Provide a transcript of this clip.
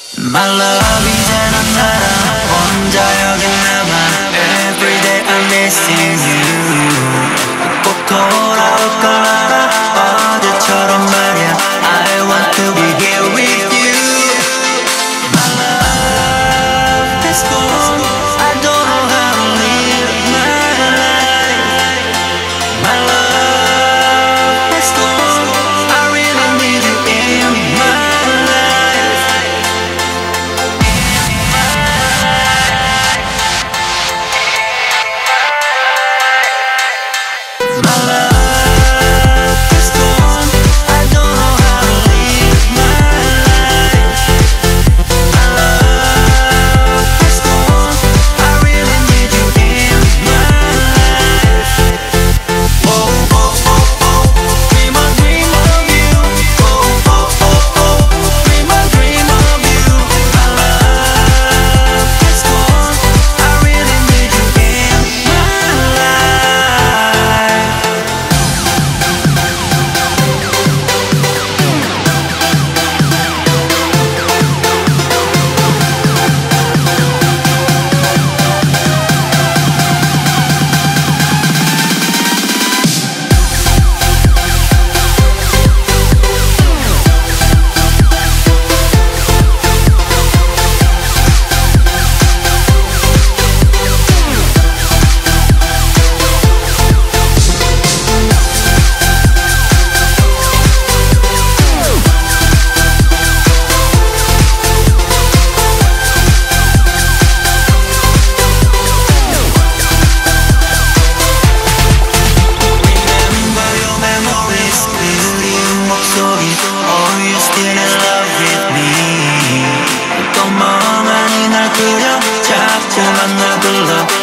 My love 이제는 나랑 혼자 여기 남아 Every day I'm missing you 꼭 돌아올 걸 알아 어제처럼 말야 I want to be here with you My love has gone I don't know how to live my life My love has gone I really need you in my life My love has gone I don't know how to live my life My love has gone I really need you in my life Oh, oh, oh, oh Dream a dream of you Oh, oh, oh, oh Dream a dream of you My love has gone I really need you in my life Remember your memories 그리운 목소리 Oh you still in love with me 또 멍하니 날 그려 자꾸만 나 불러